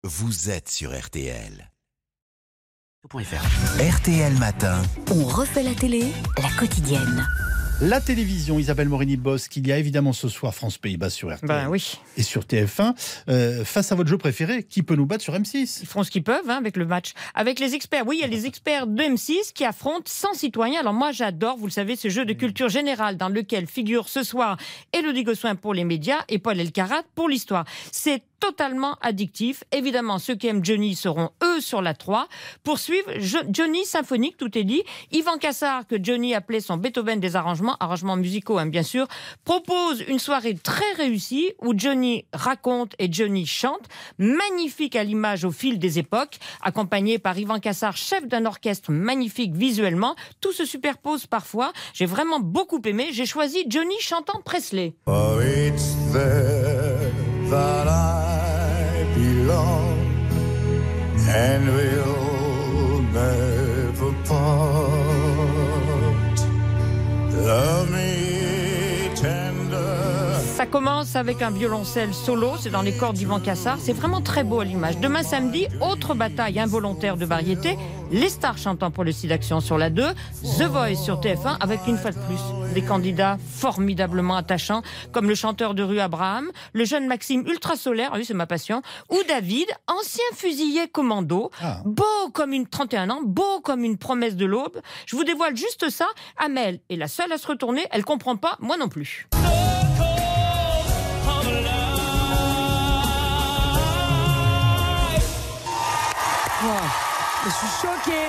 vous êtes sur RTL. RTL Matin. On refait la télé, la quotidienne. La télévision, Isabelle Morini-Bosque, il y a évidemment ce soir France-Pays-Bas sur RTL et sur TF1. Face à votre jeu préféré, qui peut nous battre sur M6 ? Ils feront ce qu'ils peuvent avec le match. Avec les experts, oui, il y a les experts de M6 qui affrontent 100 citoyens. Alors moi, j'adore, vous le savez, ce jeu de culture générale dans lequel figurent ce soir Élodie Gossuin pour les médias et Paul Elkarat pour l'histoire. C'est totalement addictif. Évidemment, ceux qui aiment Johnny seront, eux, sur la 3. Pour suivre, Johnny symphonique, tout est dit. Yvan Cassard, que Johnny appelait son Beethoven des arrangements musicaux, bien sûr, propose une soirée très réussie où Johnny raconte et Johnny chante. Magnifique à l'image au fil des époques, accompagné par Yvan Cassard, chef d'un orchestre magnifique visuellement. Tout se superpose parfois. J'ai vraiment beaucoup aimé. J'ai choisi Johnny chantant Presley. Oh, it's there that I belong, and we'll never part. Love me tender. Ça commence avec un violoncelle solo, c'est dans les cordes d'Yvan Cassard, c'est vraiment très beau à l'image. Demain samedi, autre bataille involontaire de variété, les stars chantant pour le site d'action sur la 2, The Voice sur TF1 avec une fois de plus des candidats formidablement attachants comme le chanteur de rue Abraham, le jeune Maxime ultra solaire, oui c'est ma passion, ou David, ancien fusilier commando, beau comme une 31 ans, beau comme une promesse de l'aube. Je vous dévoile juste ça, Amel est la seule à se retourner, elle comprend pas, moi non plus. Je suis choquée,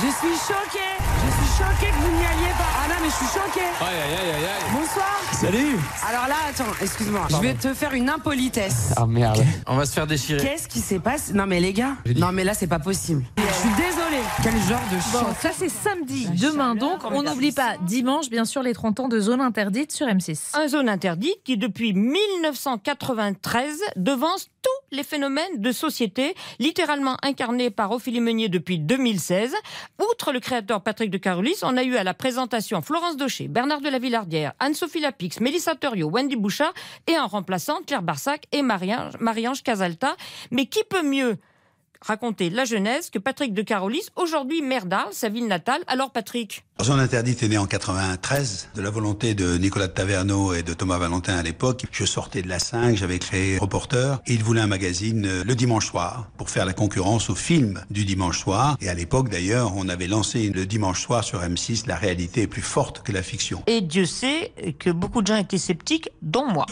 que vous n'y alliez pas. Ah non, mais je suis choquée. Aïe. Bonsoir. Salut. Alors là, attends, excuse-moi, je vais te faire une impolitesse. Ah merde, on va se faire déchirer. Qu'est-ce qui s'est passé ? Non mais les gars, non mais là c'est pas possible. Je suis désolée. Quel genre de Bon, ça c'est samedi. Demain donc, on n'oublie pas, dimanche bien sûr les 30 ans de Zone Interdite sur M6. Un Zone Interdite qui depuis 1993 devance tous les phénomènes de société, littéralement incarnés par Ophélie Meunier depuis 2016. Outre le créateur Patrick de Carolis, on a eu à la présentation Florence Daucher, Bernard de la Villardière, Anne-Sophie Lapix, Mélissa Theriot, Wendy Bouchard et en remplaçant Claire Barsac et Marie-Ange Casalta. Mais qui peut mieux raconter la jeunesse que Patrick de Carolis, aujourd'hui maire d'Arles, sa ville natale. Alors Patrick ? Zone Interdite est né en 93, de la volonté de Nicolas de Taverneau et de Thomas Valentin à l'époque. Je sortais de la 5, j'avais créé Reporter, et ils voulaient un magazine le dimanche soir, pour faire la concurrence au film du dimanche soir. Et à l'époque d'ailleurs, on avait lancé le dimanche soir sur M6, la réalité est plus forte que la fiction. Et Dieu sait que beaucoup de gens étaient sceptiques, dont moi.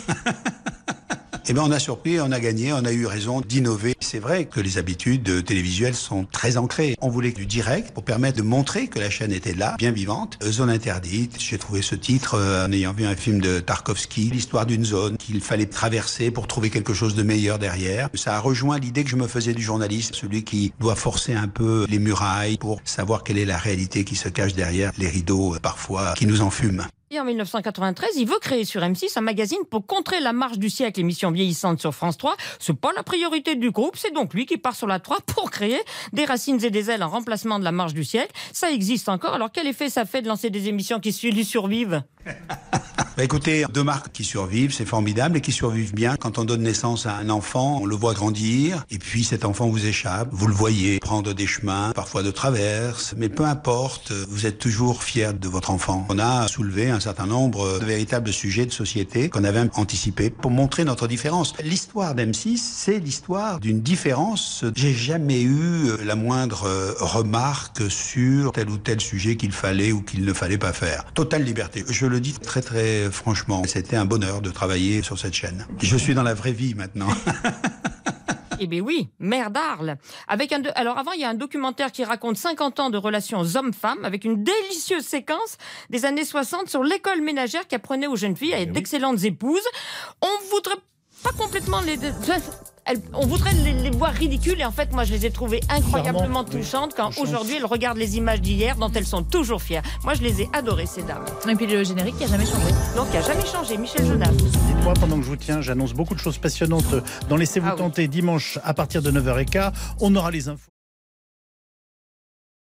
Eh bien, on a surpris, on a gagné, on a eu raison d'innover. C'est vrai que les habitudes télévisuelles sont très ancrées. On voulait du direct pour permettre de montrer que la chaîne était là, bien vivante. Zone Interdite, j'ai trouvé ce titre en ayant vu un film de Tarkovsky, l'histoire d'une zone qu'il fallait traverser pour trouver quelque chose de meilleur derrière. Ça a rejoint l'idée que je me faisais du journaliste, celui qui doit forcer un peu les murailles pour savoir quelle est la réalité qui se cache derrière les rideaux, parfois, qui nous enfument. Et en 1993, il veut créer sur M6 un magazine pour contrer la marche du siècle, émission vieillissante sur France 3. C'est pas la priorité du groupe, c'est donc lui qui part sur la 3 pour créer des racines et des ailes en remplacement de la marche du siècle. Ça existe encore, alors quel effet ça fait de lancer des émissions qui lui survivent ? Écoutez, deux marques qui survivent, c'est formidable et qui survivent bien. Quand on donne naissance à un enfant, on le voit grandir et puis cet enfant vous échappe. Vous le voyez prendre des chemins, parfois de traverse, mais peu importe, vous êtes toujours fier de votre enfant. On a soulevé un certain nombre de véritables sujets de société qu'on avait anticipés pour montrer notre différence. L'histoire d'M6, c'est l'histoire d'une différence. J'ai jamais eu la moindre remarque sur tel ou tel sujet qu'il fallait ou qu'il ne fallait pas faire. Totale liberté. Je le dis très très franchement. C'était un bonheur de travailler sur cette chaîne. Je suis dans la vraie vie maintenant. Eh bien oui, maire d'Arles. Alors avant, il y a un documentaire qui raconte 50 ans de relations hommes-femmes avec une délicieuse séquence des années 60 sur l'école ménagère qui apprenait aux jeunes filles à être d'excellentes épouses. On voudrait pas complètement on voudrait les voir ridicules et en fait moi je les ai trouvées incroyablement touchantes quand aujourd'hui elles regardent les images d'hier dont elles sont toujours fières. Moi je les ai adorées ces dames. Et puis le générique qui a jamais changé. Donc qui a jamais changé, Michel Jonas. Dites-moi pendant que je vous tiens, j'annonce beaucoup de choses passionnantes dans Laissez-vous tenter dimanche à partir de 9h15. On aura les infos.